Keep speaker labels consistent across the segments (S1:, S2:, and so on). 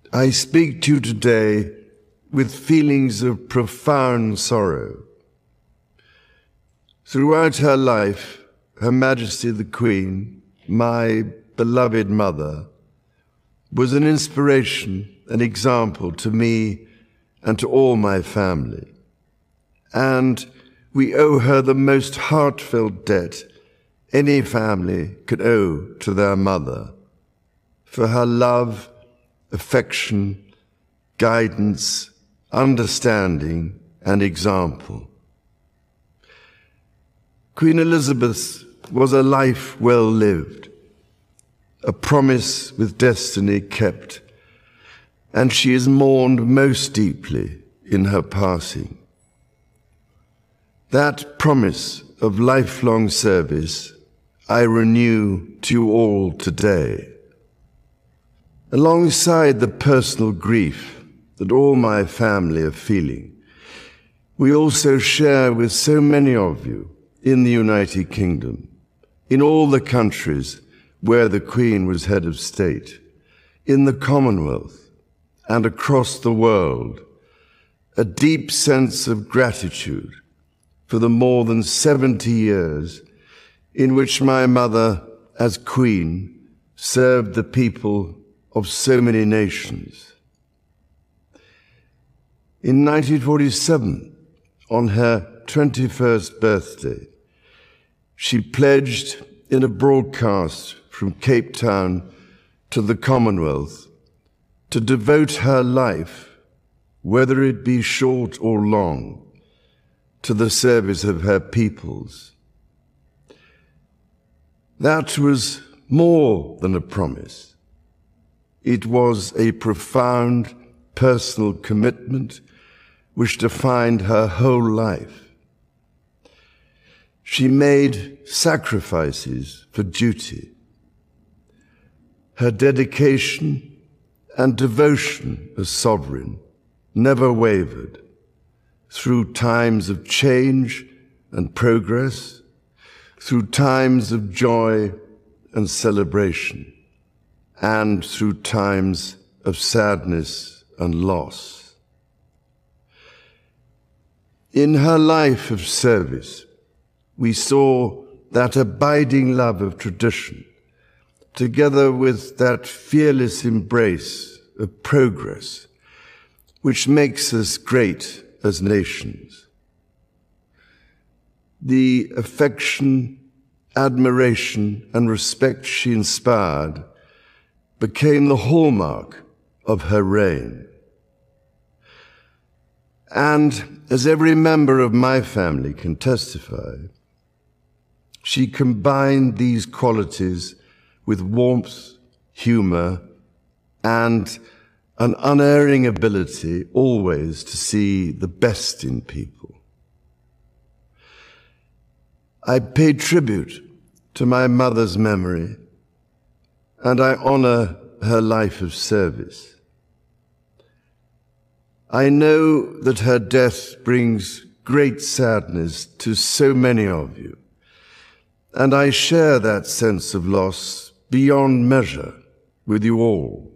S1: I speak to you today with feelings of profound sorrow. Throughout her life, Her Majesty the Queen, my beloved mother, was an inspiration, an example to me and to all my family. And we owe her the most heartfelt debt any family could owe to their mother, for her love, affection, guidance, understanding, and example. Queen Elizabeth was a life well lived, a promise with destiny kept, and she is mourned most deeply in her passing. That promise of lifelong service I renew to you all today. Alongside the personal grief that all my family are feeling, we also share with so many of you in the United Kingdom, in all the countries where the Queen was head of state, in the Commonwealth and across the world, a deep sense of gratitude for the more than 70 years in which my mother, as Queen, served the people of so many nations. In 1947, on her 21st birthday, she pledged in a broadcast from Cape Town to the Commonwealth to devote her life, whether it be short or long, to the service of her peoples. That was more than a promise. It was a profound personal commitment which defined her whole life. She made sacrifices for duty. Her dedication and devotion as sovereign never wavered through times of change and progress, through times of joy and celebration, and through times of sadness and loss. In her life of service, we saw that abiding love of tradition, together with that fearless embrace of progress, which makes us great as nations. The affection, admiration, and respect she inspired became the hallmark of her reign. And as every member of my family can testify, she combined these qualities with warmth, humor, and an unerring ability always to see the best in people. I pay tribute to my mother's memory, and I honor her life of service. I know that her death brings great sadness to so many of you, and I share that sense of loss beyond measure with you all.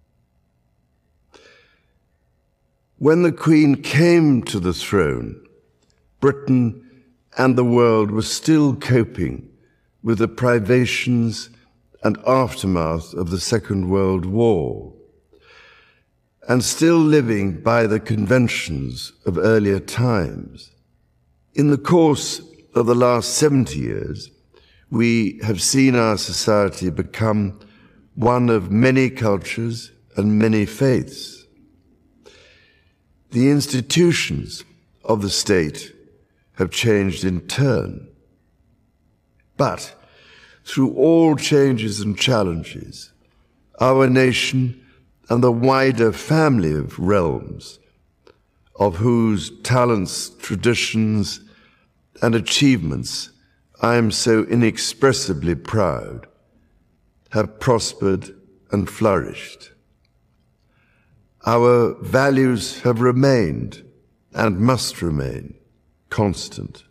S1: When the Queen came to the throne, Britain and the world were still coping with the privations and aftermath of the Second World War, and still living by the conventions of earlier times. In the course of the last 70 years, we have seen our society become one of many cultures and many faiths. The institutions of the state have changed in turn. But through all changes and challenges, our nation and the wider family of realms, of whose talents, traditions, and achievements I am so inexpressibly proud, have prospered and flourished. Our values have remained and must remain constant.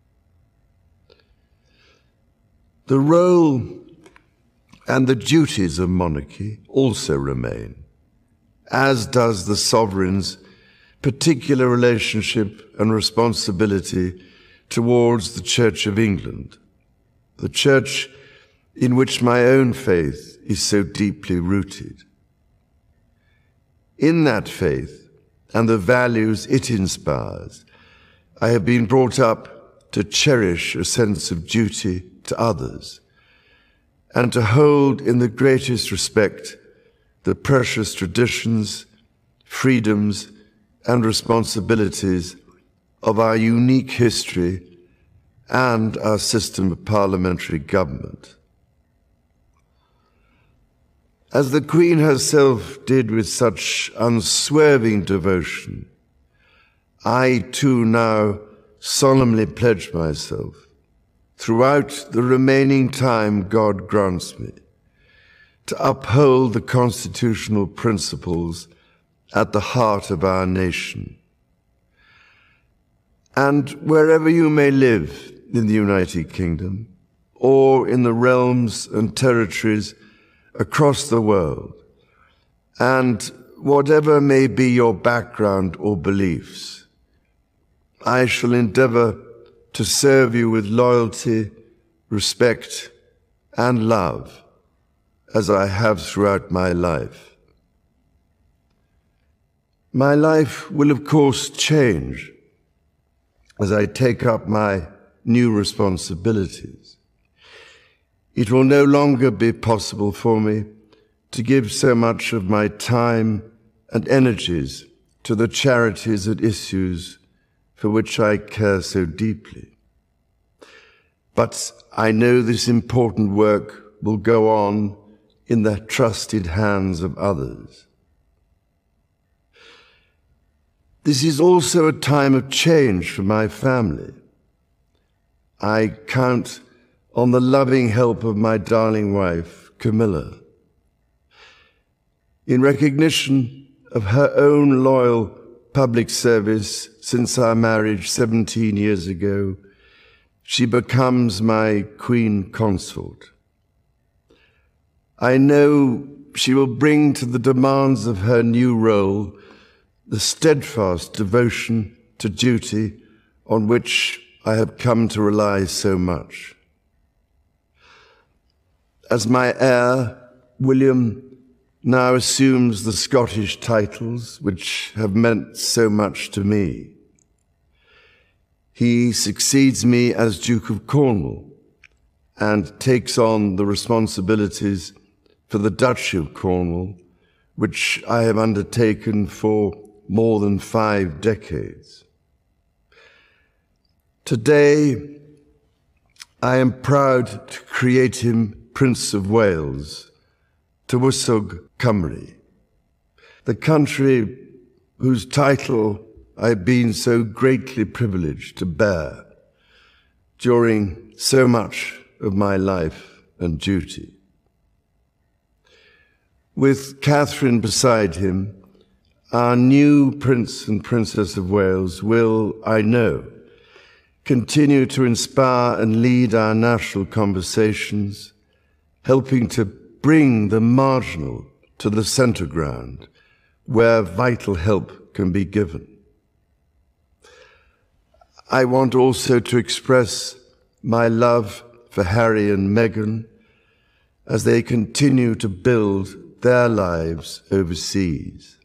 S1: The role and the duties of monarchy also remain. as does the sovereign's particular relationship and responsibility towards the Church of England, the church in which my own faith is so deeply rooted. In that faith and the values it inspires, I have been brought up to cherish a sense of duty to others and to hold in the greatest respect the precious traditions, freedoms, and responsibilities of our unique history and our system of parliamentary government. As the Queen herself did with such unswerving devotion, I too now solemnly pledge myself, throughout the remaining time God grants me, to uphold the constitutional principles at the heart of our nation. And wherever you may live in the United Kingdom, or in the realms and territories across the world, and whatever may be your background or beliefs, I shall endeavor to serve you with loyalty, respect, and love, as I have throughout my life. My life will, of course, change as I take up my new responsibilities. It will no longer be possible for me to give so much of my time and energies to the charities and issues for which I care so deeply. But I know this important work will go on in the trusted hands of others. This is also a time of change for my family. I count on the loving help of my darling wife, Camilla. In recognition of her own loyal public service since our marriage 17 years ago, she becomes my Queen Consort. I know she will bring to the demands of her new role the steadfast devotion to duty on which I have come to rely so much. As my heir, William now assumes the Scottish titles which have meant so much to me. He succeeds me as Duke of Cornwall and takes on the responsibilities for the Duchy of Cornwall, which I have undertaken for more than 5 decades. Today, I am proud to create him Prince of Wales, Tywysog Cymru, the country whose title I've been so greatly privileged to bear during so much of my life and duty. With Catherine beside him, our new Prince and Princess of Wales will, I know, continue to inspire and lead our national conversations, helping to bring the marginal to the centre ground, where vital help can be given. I want also to express my love for Harry and Meghan as they continue to build their lives overseas.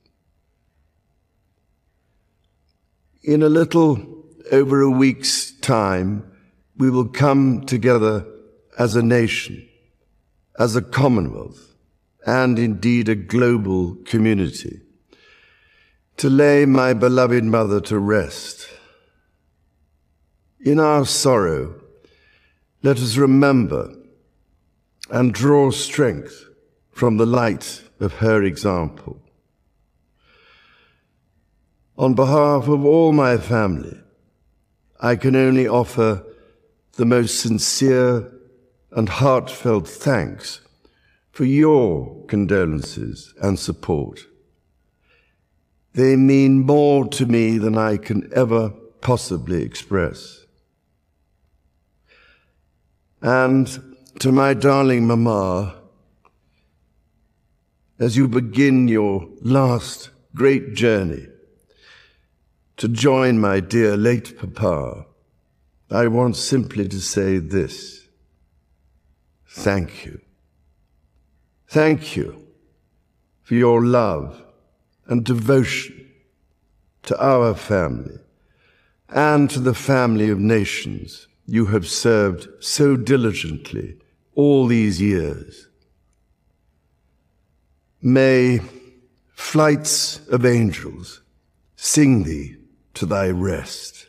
S1: In a little over a week's time, we will come together as a nation, as a Commonwealth, and indeed a global community, to lay my beloved mother to rest. In our sorrow, let us remember and draw strength from the light of her example. On behalf of all my family, I can only offer the most sincere and heartfelt thanks for your condolences and support. They mean more to me than I can ever possibly express. And to my darling Mama, as you begin your last great journey to join my dear late Papa, I want simply to say this: thank you. Thank you for your love and devotion to our family and to the family of nations you have served so diligently all these years. May flights of angels sing thee to thy rest.